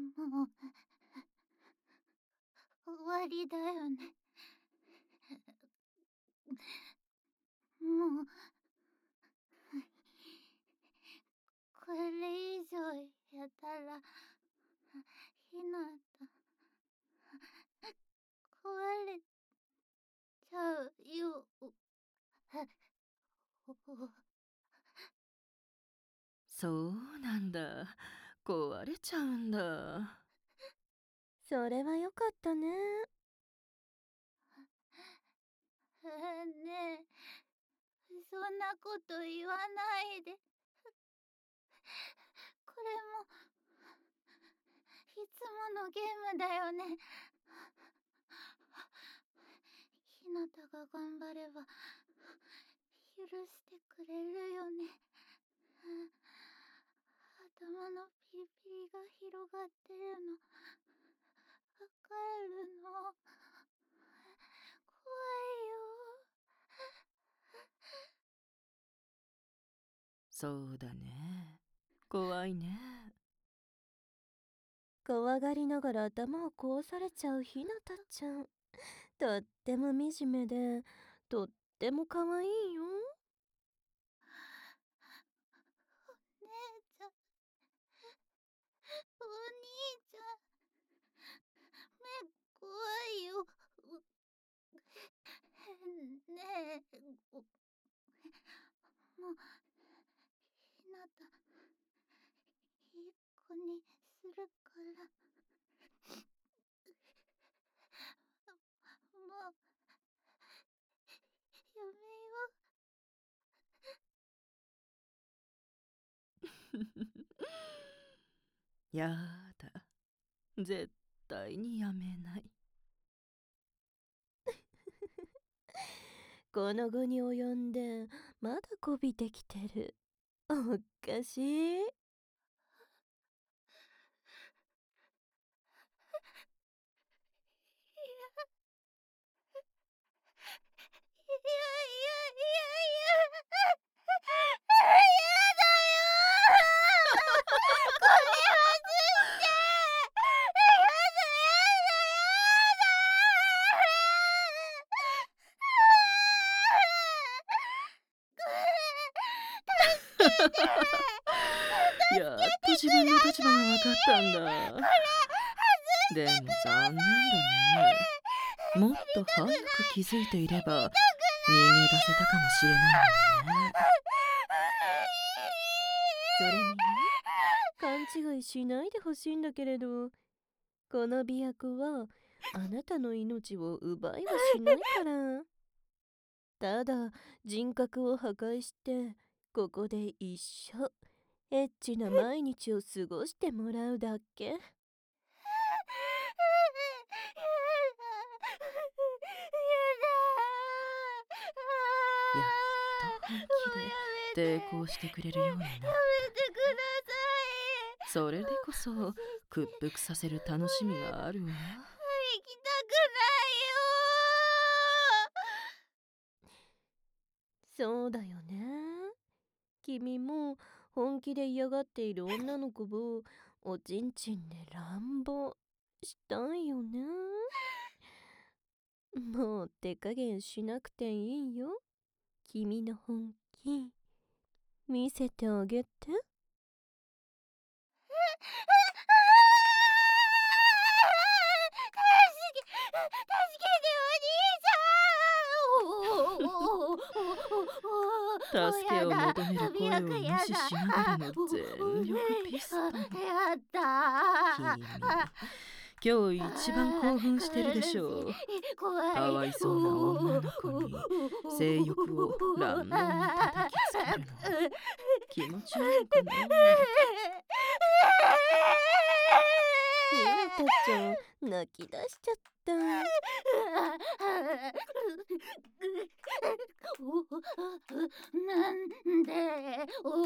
もう終わりだよね。もうこれ以上やったらひなた壊れちゃうよ。 そうなんだ。壊れちゃうんだ。 それはよかったね。 ねえ、そんなこと言わないで。これもいつものゲームだよね。ひなたが頑張れば許してくれるよね。頭のピリピリが広がってるのわかるの。怖いよ。 そうだね。怖いね。 怖がりながら頭を壊されちゃうひなたちゃん。とっても惨めで、とっても可愛いよ。 お姉ちゃん、お兄ちゃん、目怖いよ。ねえ、もうひなたいい子にするからもうやめよやだ。絶対にやめない。 この後に及んで、まだこびてきてる。おかしい。 いやいやいやいややだよこれ外してやだやっと自分の立場が分かったんだ。でも残念だね。もっと早く気づいていれば逃げ出せたかもしれないのにね。 それにね、勘違いしないでほしいんだけれど、この媚薬はあなたの命を奪いはしないから。ただ人格を破壊してここで一生エッチな毎日を過ごしてもらうだけ。 やっと本気で抵抗してくれるようになった。 やめてください。 それでこそ屈服させる楽しみがあるわ。 行きたくないよ。 そうだよね。君も本気で嫌がっている女の子をおちんちんで乱暴したいよね。もう手加減しなくていいよ。君の本気見せてあげて。 助けてお兄さん。 助けを求める声を無視しながらの全力ピストン。 やった君、今日一番興奮してるでしょう。かわいそうな女の子に性欲を乱暴に叩きつけるの気持ち悪くない？ ひなたちゃん泣き出しちゃった。 なんで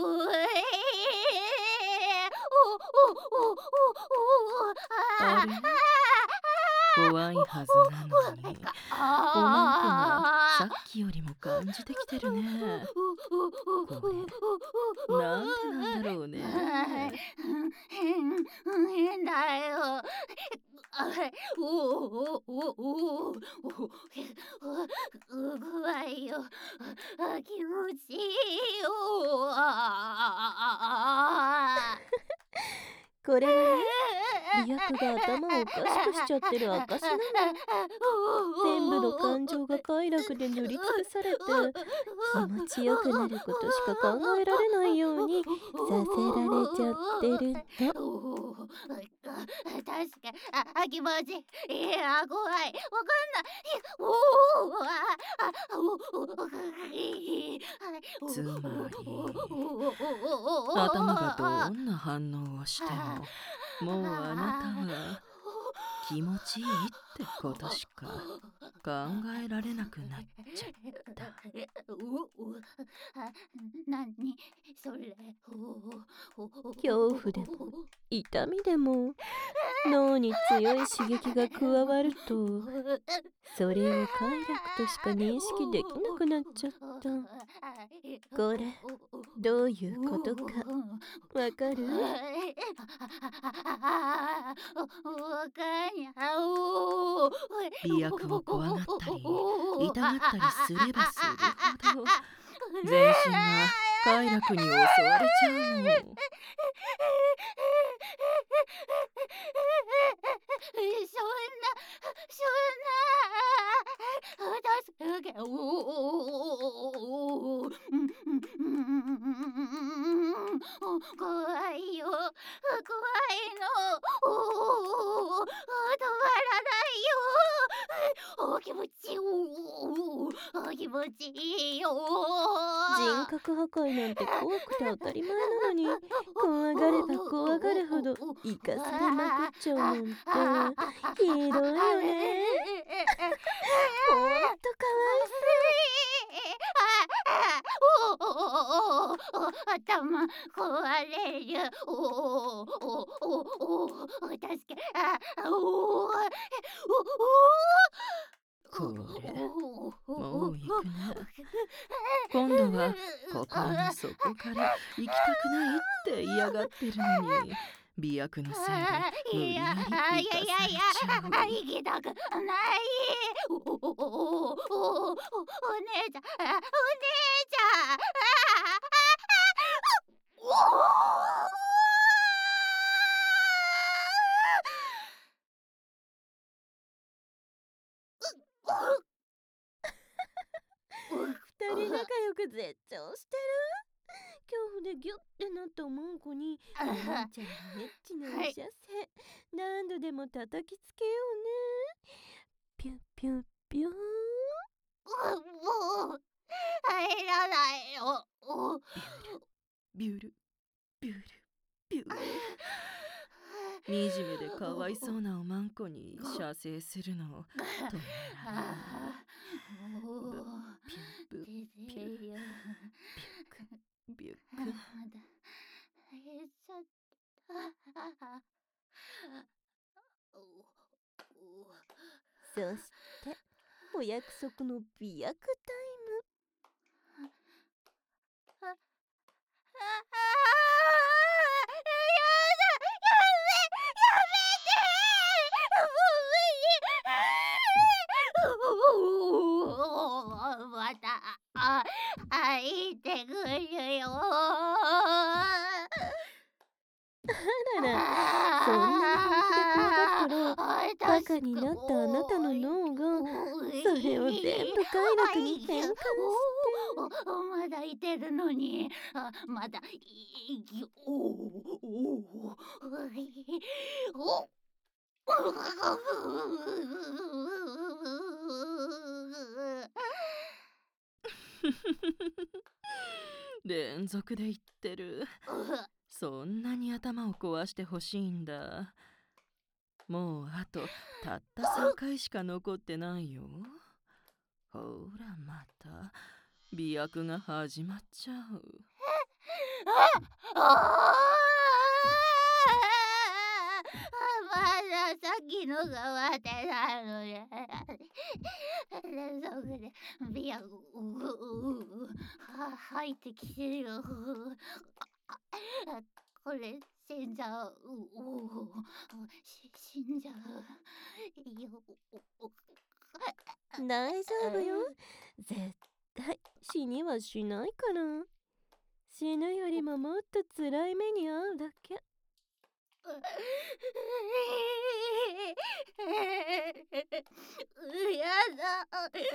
あれ？怖いはずなのに、おなんかがさっきよりも感じてきてるね。これ、なんでなんだろうね。 変だよ。 おおおお具合よ。気持ちいいよ。 これはね、美薬が頭をおかしくしちゃってる証なの。全部の感情が快楽で塗りつぶされて、気持ちよくなることしか考えられないようにさせられちゃってるの。 確かに、気持ちいい。怖い。わかんない。 つまり頭がどんな反応をしても、もうあなたは気持ちいいってことしか考えられなくなっちゃった。 何それ。 恐怖でも痛みでも脳に強い刺激が加わると、それを快楽としか認識できなくなっちゃった。これどういうことかわかる？ わかんにゃお。 美薬を怖がったり痛がったりすればするほど全身が快楽に襲われちゃうの。 助け。怖いよ。怖いの。止まらないよ。気持ちいい。気持ちいいよ。 人格破壊なんて怖くて当たり前なのに、怖がれば怖がるほど生かされまくっちゃうなんてひどいよね。ほんとかわい頭壊れる。助け。 これもう行くね。今度は心の底から行きたくないって嫌がってるのに、美薬のせいで無理やり生かされちゃう。 行きたくない。お姉ちゃん、お姉ちゃん。 二人仲良く絶頂してる。恐怖でギュッてなったおまんこに、お姉ちゃんのエッチなおしゃせ、何度でも叩きつけようね。ピュッピュッピューン。 もう入らないよ。 ビュルビュルビュル。惨めでかわいそうなおまんこに射精するのを止められない。ビュッビュッビュッビュック。 まだ入っちゃった。 そしてお約束の美薬タイム。 また入ってくるよ。 あらら、そんなに本気で怖がったら、バカになったあなたの脳がそれを全部快楽に変換して、 まだいてるのに、まだ連続で言ってる。そんなに頭を壊してほしいんだ。もうあとたった3回しか残ってないよ。ほらまた美薬が始まっちゃう。 まださっきのが終わってないのに。連続でビヤ入ってきてるよ。 これ死んじゃう。死んじゃう。よ大丈夫よ。絶対死にはしないから。死ぬよりももっと辛い目に遭うだけ。 やだ。返して。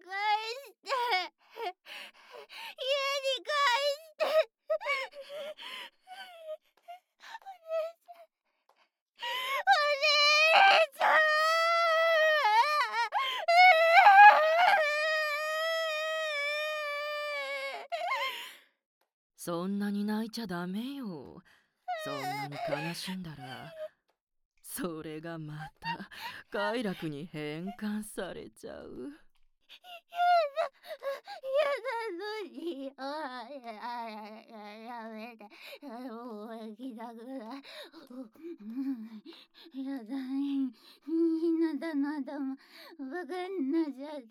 家に返して。お姉ちゃん。 そんなに泣いちゃダメよ。そんなに悲しんだら、それがまた快楽に変換されちゃう。 やだのに。やめて。もう行きたくない。やだ。ひなたの頭バカになっちゃった。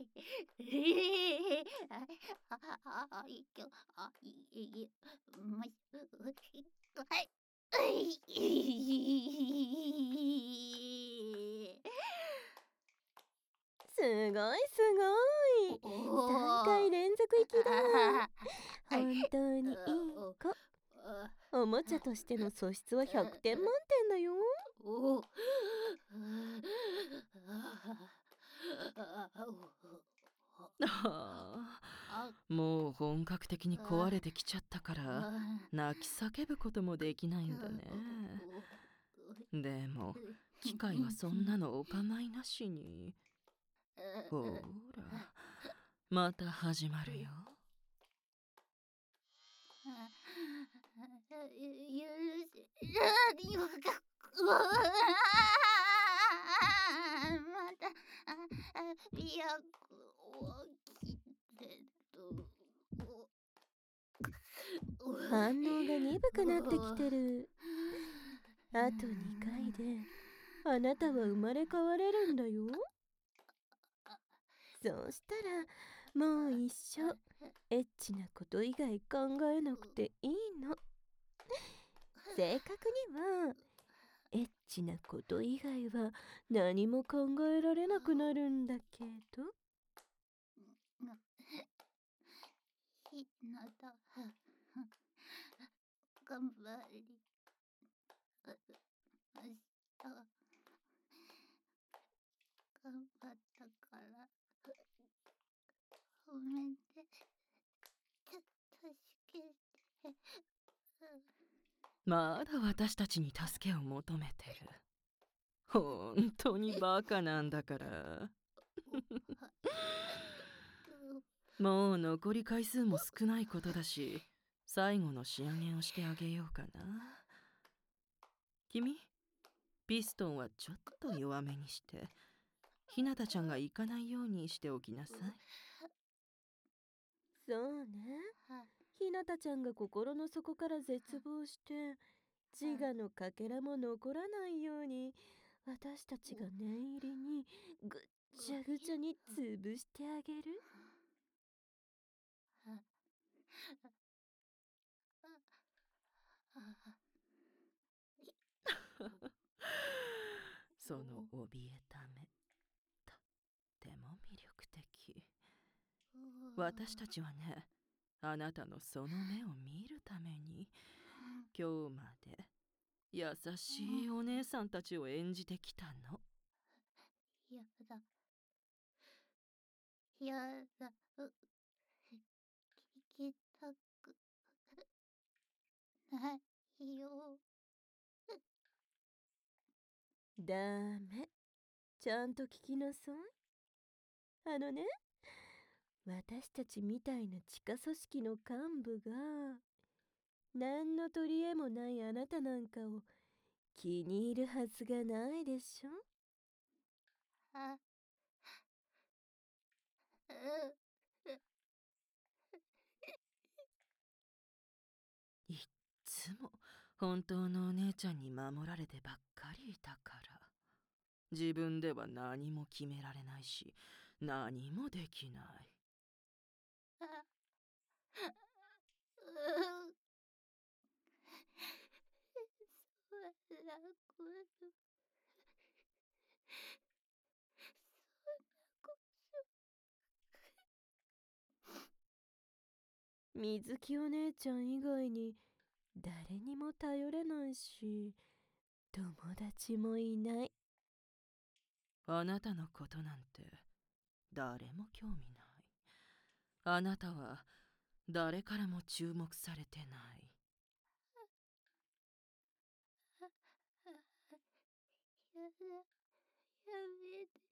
すごいすごい。3回連続行きだ。本当にいい子。おもちゃとしての素質は100点満点だよ。 もう本格的に壊れてきちゃったから泣き叫ぶこともできないんだね。でも機械はそんなのお構いなしに。ほら、また始まるよ。 また美薬を切って反応が鈍くなってきてる。あと2回であなたは生まれ変われるんだよ。そうしたらもう一生エッチなこと以外考えなくていいの。正確にはエッチなこと以外は何も考えられなくなるんだけど。 ひなた頑張りました頑張ったからごめんね。助けて。 まだ私たちに助けを求めてる。本当にバカなんだから。もう残り回数も少ないことだし、最後の仕上げをしてあげようかな。君、ピストンはちょっと弱めにして、ひなたちゃんが行かないようにしておきなさい。 そうね。ひなたちゃんが心の底から絶望して自我のかけらも残らないように私たちが念入りにぐっちゃぐちゃに潰してあげる。 その怯えた目、とっても魅力的。私たちはね、あなたのその目を見るために今日まで優しいお姉さんたちを演じてきたの。 やだ。やだ。聞きたくないよ。 ダメ。ちゃんと聞きなさい。あのね、私たちみたいな地下組織の幹部が何の取り柄もないあなたなんかを気に入るはずがないでしょ。 あいっつも本当のお姉ちゃんに守られてばっかりいたから、自分では何も決められないし何もできない。 らこそ、 水木お姉ちゃん以外に誰にも頼れないし、友達もいない。 あなたのことなんて誰も興味ない。あなたは誰からも注目されてない。 やだ、やめて。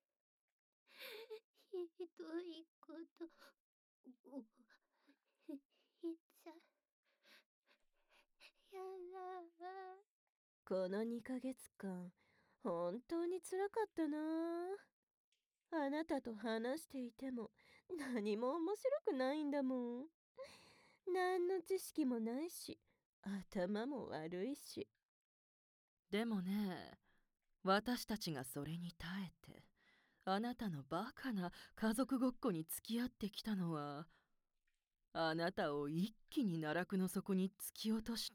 ひどいことを言っちゃ。やだ。 この2ヶ月間、本当につらかったな。あなたと話していても何も面白くないんだもん。何の知識もないし、頭も悪いし。 でもね、私たちがそれに耐えて、あなたのバカな家族ごっこに付き合ってきたのは、あなたを一気に奈落の底に突き落として、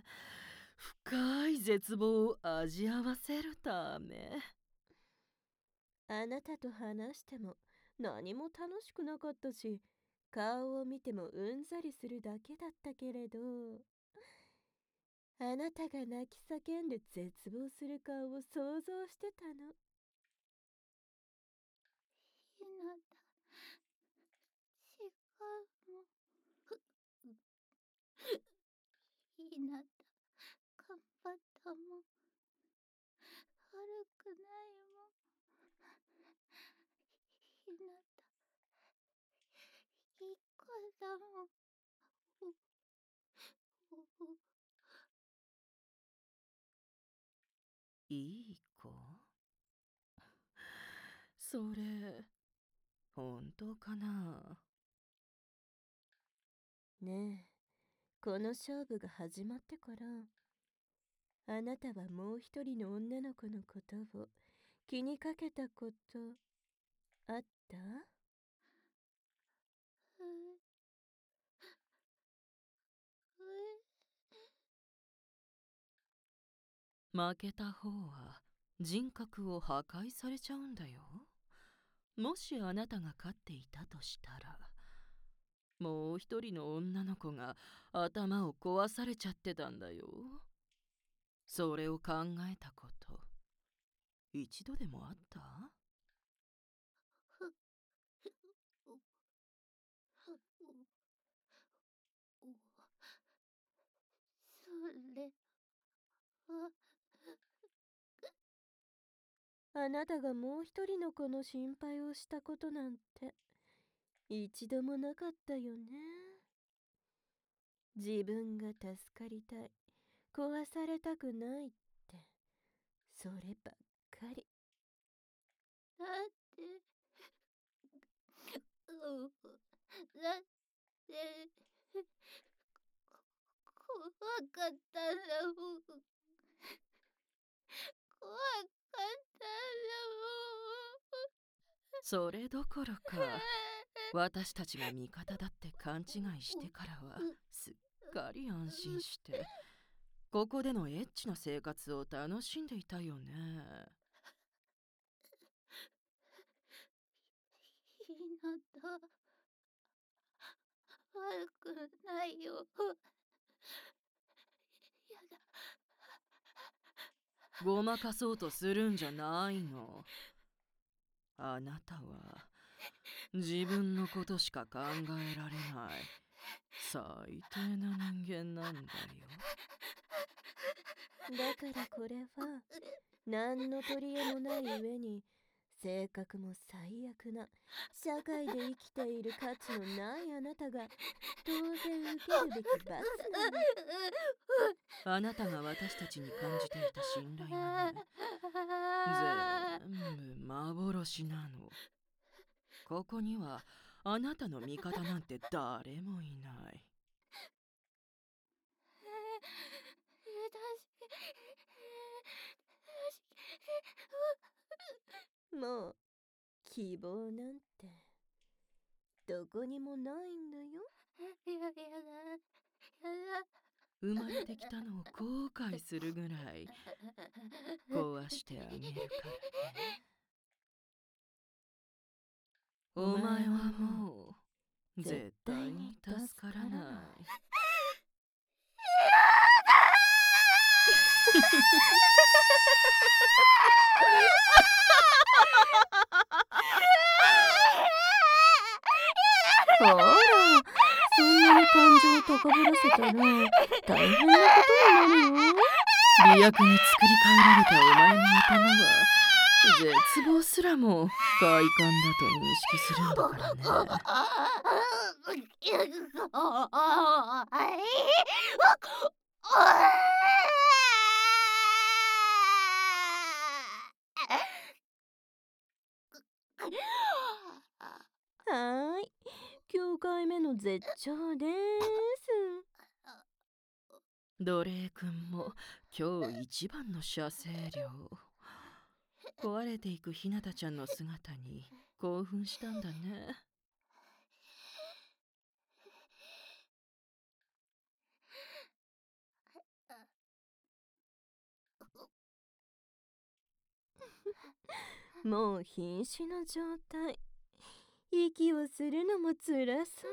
深い絶望を味わわせるため。 あなたと話しても何も楽しくなかったし、顔を見てもうんざりするだけだったけれど、あなたが泣き叫んで絶望する顔を想像してたの。 ひなた、違うもん。ひなた、頑張ったもん。悪くないもん。ひなた、いい子だもん。 いい子？それ、本当かな？ ねえ、この勝負が始まってから、あなたはもう一人の女の子のことを気にかけたことあった？ 負けた方は人格を破壊されちゃうんだよ。もしあなたが勝っていたとしたら、もう一人の女の子が頭を壊されちゃってたんだよ。それを考えたこと、一度でもあった？ それは、 あなたがもう一人の子の心配をしたことなんて一度もなかったよね。自分が助かりたい、壊されたくないって、そればっかり。 だって、だって、怖かったんだもん。怖かったんだそれどころか、私たちが味方だって勘違いしてからはすっかり安心して、ここでのエッチな生活を楽しんでいたよね。 ひなた、悪くないよ。やだ。 ごまかそうとするんじゃないの。あなたは自分のことしか考えられない最低な人間なんだよ。 だからこれは何の取り柄もない上に性格も最悪な社会で生きている価値のないあなたが当然受けるべき罰なの。 あなたが私たちに感じていた信頼はね、全部幻なの。ここにはあなたの味方なんて誰もいない。 もう希望なんてどこにもないんだよ。 やだ。やだ。 生まれてきたのを後悔するぐらい壊してあげるからね。お前はもう絶対に助からない。 ほら、そんなに感情を高ぶらせたら大変なことになるよ。 美薬に作り変えられたお前の頭は絶望すらも快感だと認識するんだからね。 はーい、9回目の絶頂です。 奴隷くんも今日一番の射精量。壊れていくひなたちゃんの姿に興奮したんだね。 もう瀕死の状態。息をするのもつらそう。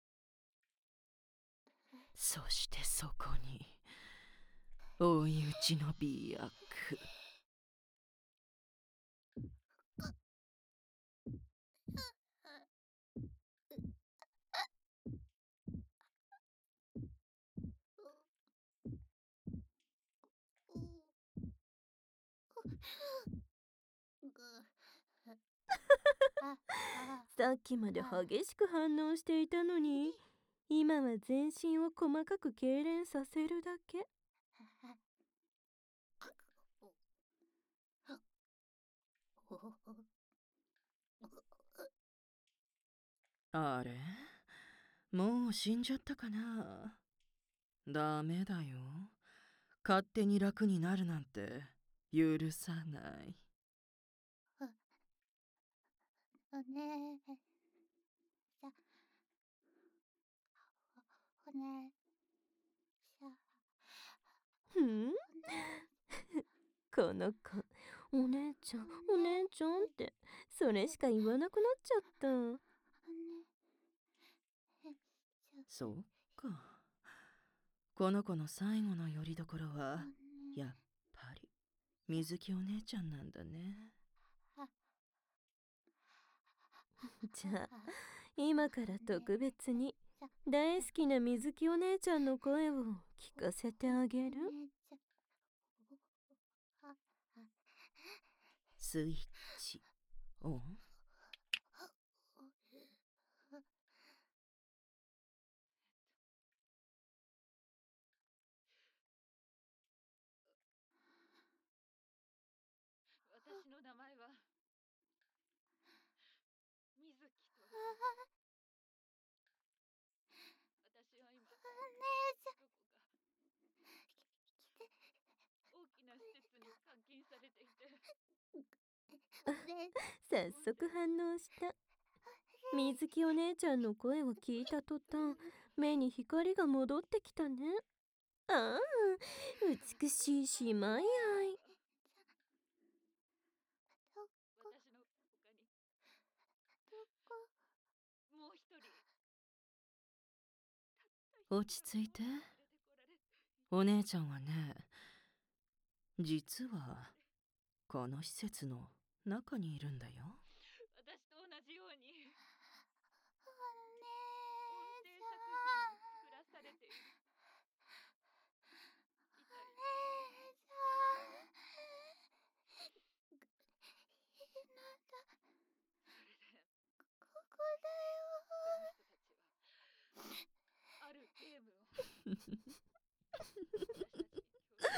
そしてそこに追い打ちの美薬。 さっきまで激しく反応していたのに、今は全身を細かく痙攣させるだけ。 あれ？もう死んじゃったかな。ダメだよ。勝手に楽になるなんて許さない。 おねえさおねえさふんこの子、お姉ちゃん、お姉ちゃんって、それしか言わなくなっちゃった。 おねえそうか。この子の最後の拠り所はやっぱり水木お姉ちゃんなんだね。 じゃあ、今から特別に大好きな水木お姉ちゃんの声を聞かせてあげる。 スイッチオン。 私の名前は水木と。私は今どこか大きな施設に監禁されていて。 早速反応した。水木お姉ちゃんの声を聞いた途端、目に光が戻ってきたね。ああ、美しい姉妹愛。 私の他にもう一人落ち着いて。お姉ちゃんはね、実はこの施設の中にいるんだよ。 私と同じようにお音姉声作品に作らされている。一体ここだよ。 この人たちはあるゲームを私たちに共有しています。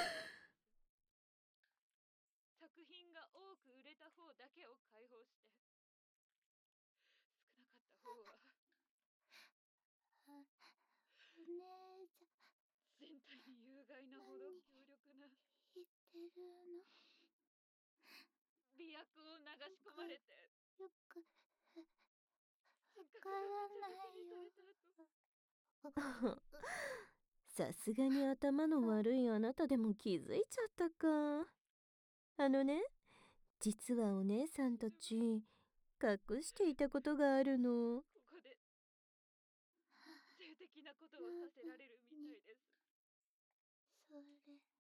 作品が多く売れた方だけを解放して、少なかった方はお姉ちゃん全体に有害なほど強力な言ってるの。 美薬を流し込まれて、 よくせっかくのわからないよ。 手術にされた後、 さすがに頭の悪いあなたでも気づいちゃったか。実はお姉さんたち隠していたことがあるの。 ここで性的なことをさせられるみたいです。 それ。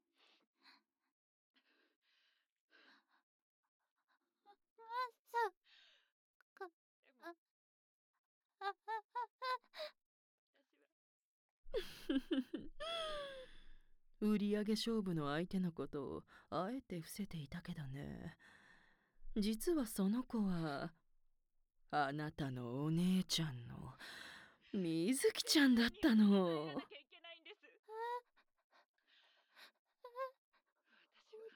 まさか。 でもああ私は売り上げ勝負の相手のことをあえて伏せていたけどね。実はその子はあなたのお姉ちゃんのみずきちゃんだったの。 やらなきゃいけないんです。私は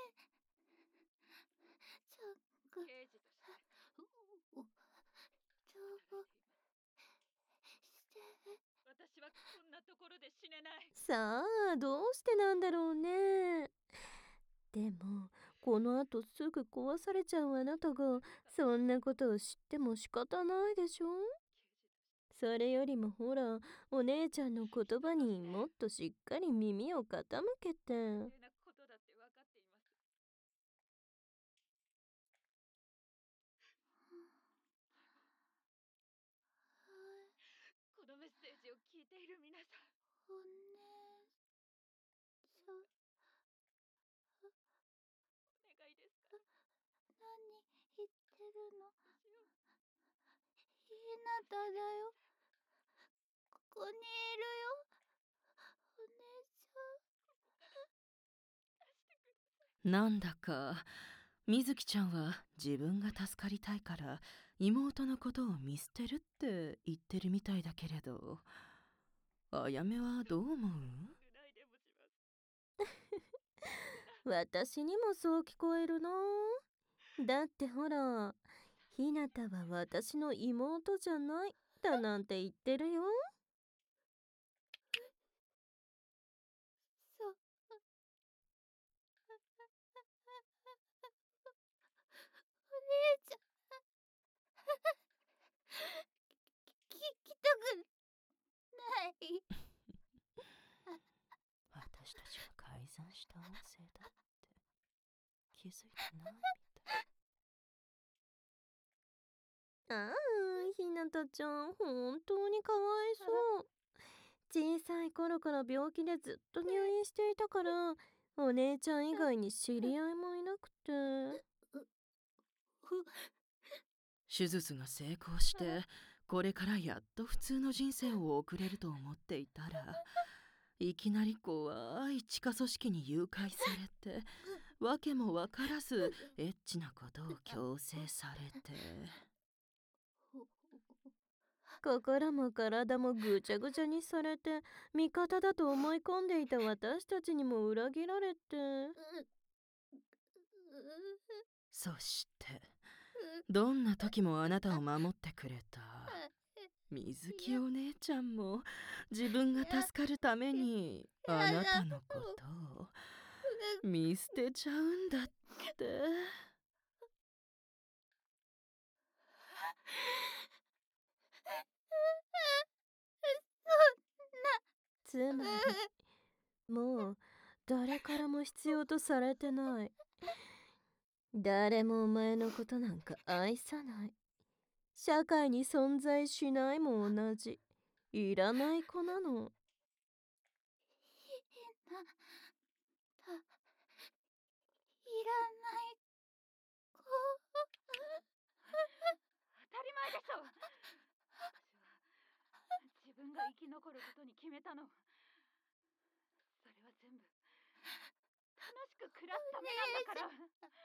ちゃんが刑事としてお丈夫して私はこんなところで死ねない。 さあ、どうしてなんだろうね。でも、この後すぐ壊されちゃうあなたが、そんなことを知っても仕方ないでしょ。それよりもほら、お姉ちゃんの言葉にもっとしっかり耳を傾けて。 余計なことだって分かっています。このメッセージを聞いている皆さん、 お姉さんお願いですから何言ってるの。 私をひなただよ。ここにいるよ。お姉ち出してください。 なんだかみずきちゃんは自分が助かりたいから妹のことを見捨てるって言ってるみたいだけれど、あやめはどう思う？ ぐらいでもします。 私にもそう聞こえるな。だってほら、ひなたは私の妹じゃないだなんて言ってるよ。 そう。お姉ちゃん聞きたくない。 私たちが改ざんした音声だって気づいてないみたい。ああ、ひなたちゃん、本当にかわいそう。小さい頃から病気でずっと入院していたから、お姉ちゃん以外に知り合いもいなくて。 手術が成功してこれからやっと普通の人生を送れると思っていたら、いきなり怖い地下組織に誘拐されて、わけもわからずエッチなことを強制されて。 心も体もぐちゃぐちゃにされて、味方だと思い込んでいた私たちにも裏切られて。 そしてどんな時もあなたを守ってくれた水木お姉ちゃんも自分が助かるためにあなたのことを見捨てちゃうんだって。 つまり、もう誰からも必要とされてない。誰もお前のことなんか愛さない。社会に存在しないも同じ。いらない子なの。 ひなたいらない子。 当たり前でしょ。私は自分が生き残ることに決めたの。それは全部楽しく暮らすためなんだから。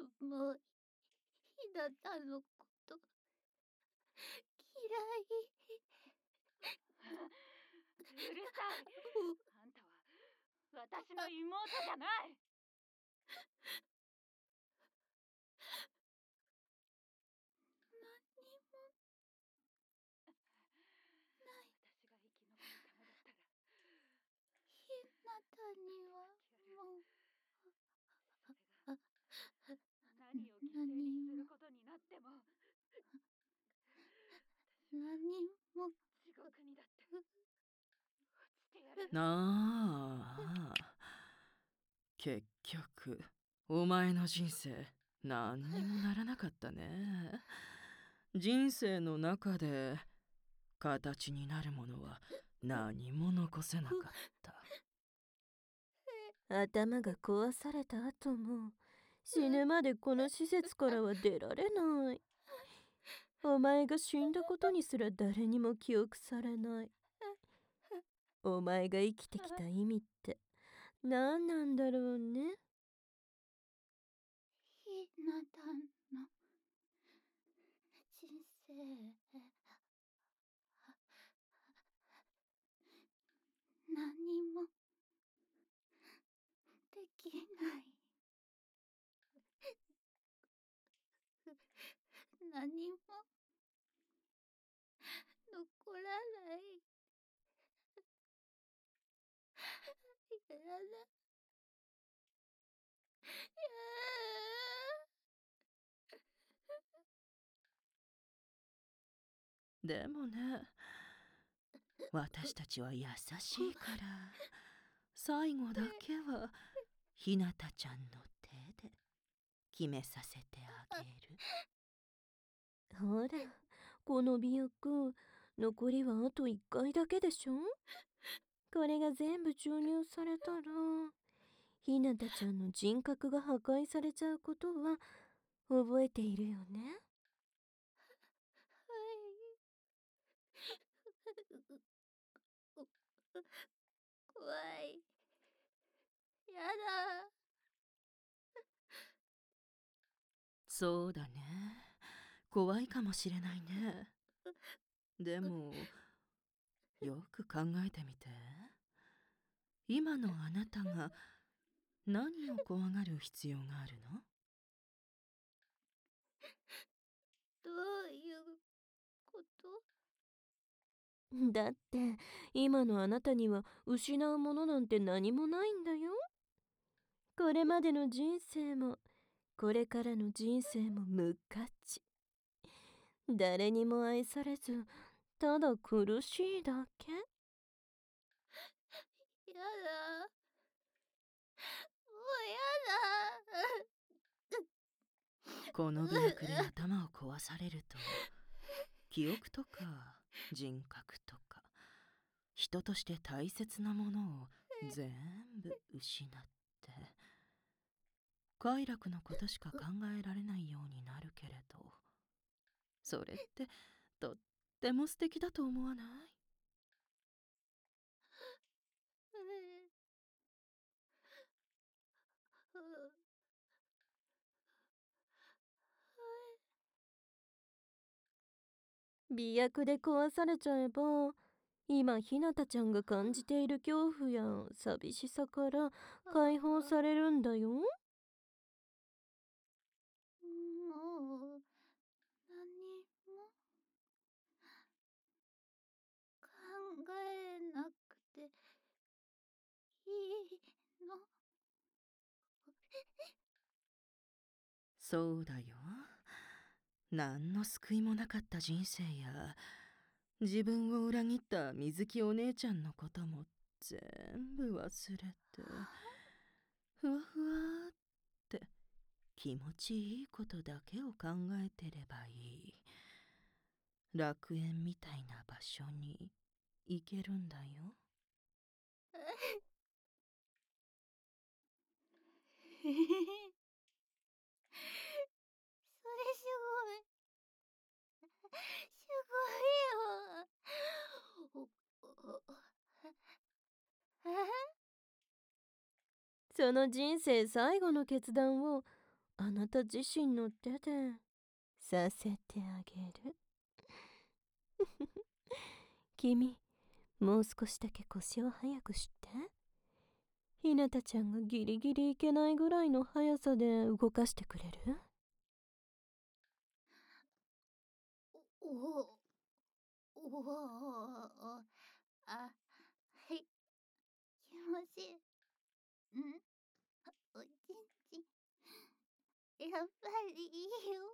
もうひなたのこと嫌い。 うるさい。あんたは私の妹じゃない。私が生き残るためだったらひなたにはもうそれが何を犠牲にすることになっても何も地獄にだってああ、結局お前の人生何にもならなかったね。人生の中で形になるものは何も残せなかった。 頭が壊された後も死ぬまでこの施設からは出られない。お前が死んだことにすら誰にも記憶されない。お前が生きてきた意味って何なんだろうね。 ひなたの人生何もできない。何も残らない。やだ。 でもね、私たちは優しいから最後だけはひなたちゃんの手で決めさせてあげる。 ほら、この美薬、残りはあと1回だけでしょ。これが全部注入されたら、ひなたちゃんの人格が破壊されちゃうことは覚えているよね。 怖い。やだ。 そうだね。怖いかもしれないね。でも、よく考えてみて。今のあなたが何を怖がる必要があるの？ どういうこと？ だって今のあなたには失うものなんて何もないんだよ。これまでの人生もこれからの人生も無価値。誰にも愛されずただ苦しいだけ。 やだ。もうやだ。 この美薬で頭を壊されると、記憶とか人格とか人として大切なものを全部失って、快楽のことしか考えられないようになるけれど、それってとっても素敵だと思わない？ 美薬で壊されちゃえば、今ひなたちゃんが感じている恐怖や寂しさから解放されるんだよ。 もう何も考えなくていいの？ そうだよ。何の救いもなかった人生や、自分を裏切った水木お姉ちゃんのことも全部忘れて、ふわふわって気持ちいいことだけを考えてればいい。楽園みたいな場所に行けるんだよ。 それすごい。すごいよ。 その人生最後の決断をあなた自身の手でさせてあげる。君、もう少しだけ腰を早くして。ひなたちゃんがギリギリいけないぐらいの速さで動かしてくれる？ おお、あ、はい。気持ちいい。おちんちん。やっぱりいいよ。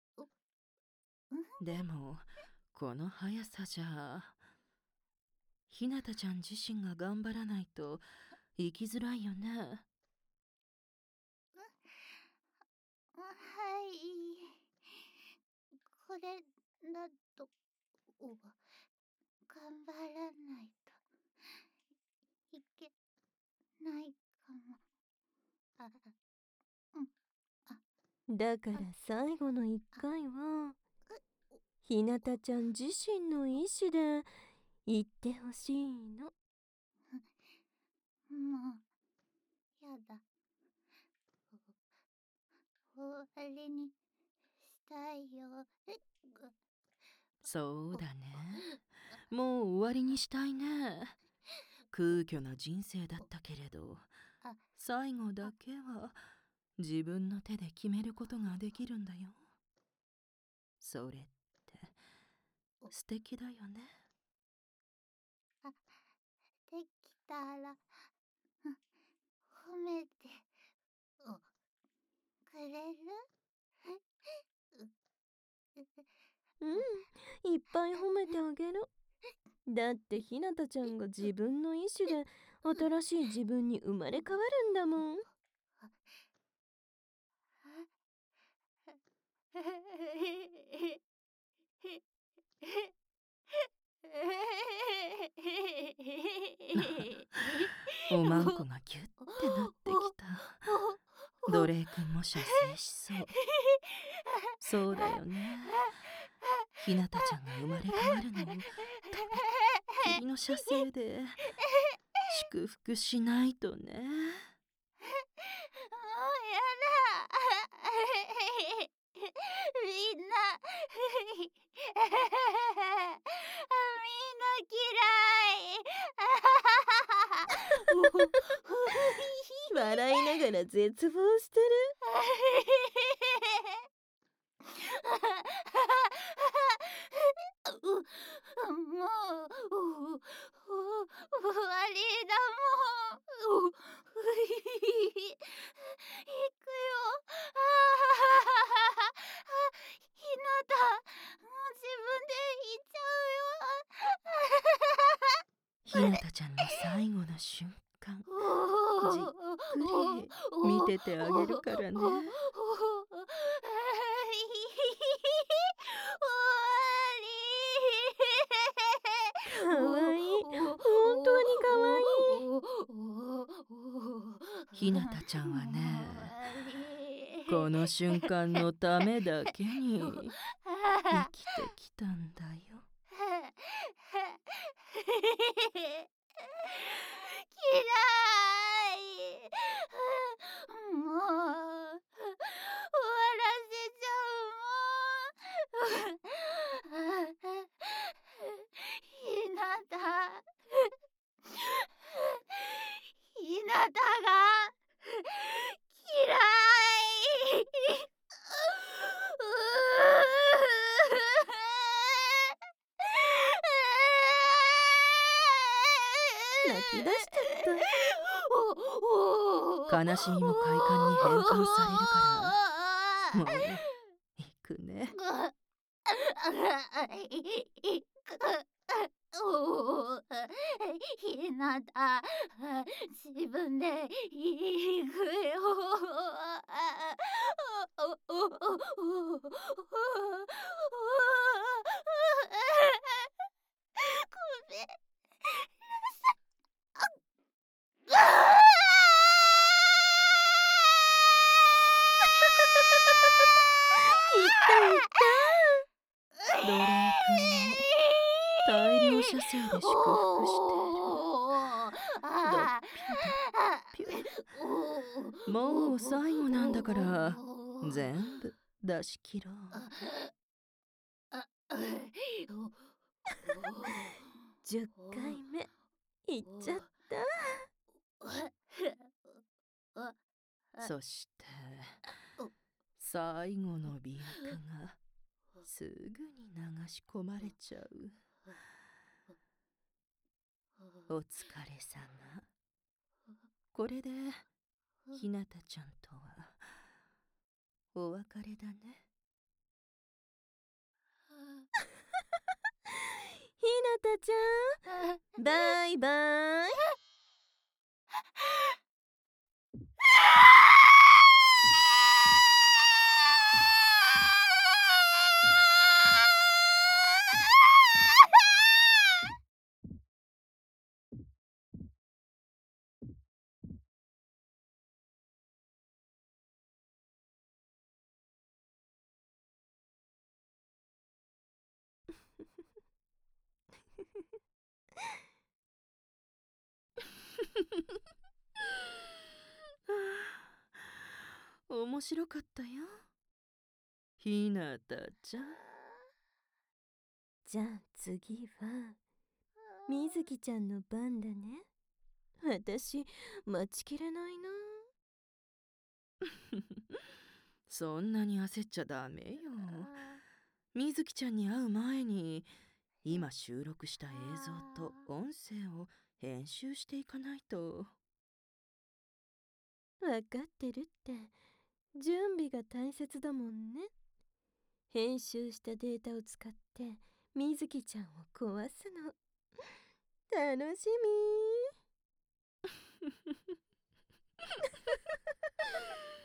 でもこの速さじゃひなたちゃん自身が頑張らないと生きづらいよね。 はい。これだと頑張らないといけないかも。あ、うん。 だから最後の1回はひなたちゃん自身の意思で言ってほしいの。 もうやだ。終わりにしたいよ。 そうだね。もう終わりにしたいね。空虚な人生だったけれど、 あ最後だけは自分の手で決めることができるんだよ。それって素敵だよね。 できたら褒めてくれる？ いっぱい褒めてあげる。だってひなたちゃんが自分の意思で新しい自分に生まれ変わるんだもん。 おまんこがキュッてなってきた。ドレイ君も射精しそう。そうだよね。ひなたちゃんが生まれ変わるのをとびっきりの射精で祝福しないとね。 もうやだ。みんな笑いながら絶望してる。 もう終わりだもん。行くよ。ひなた、自分で行っちゃうよ。 ひなたちゃんの最後の瞬間、じっくり見ててあげるからね。 かわいい。本当にかわいい。 ひなたちゃんはね、この瞬間のためだけに生きてきたんだよ。 嫌い。もう終わらせちゃうもん。ひなたひなたが嫌い。 泣き出しちゃった。 悲しみも快感に変換されるから、もう行くね。 ひなた、自分で行くよ。ごめん。 ドレイ君も大量射精で祝福してる。ドッピュドッピュ。もう最後なんだから全部出し切ろう。 10回目いっちゃった。 そして最後の美薬がすぐに流し込まれちゃう。お疲れ様。これでひなたちゃんとはお別れだね。 ひなたちゃん、バイバイ。 面白かったよ。ひなたちゃん。 じゃあ次はみずきちゃんの番だね。私待ちきれないな。 そんなに焦っちゃダメよ。みずきちゃんに会う前に、今収録した映像と音声を編集していかないと。 わかってるって。準備が大切だもんね。編集したデータを使ってみずきちゃんを壊すの。楽しみ。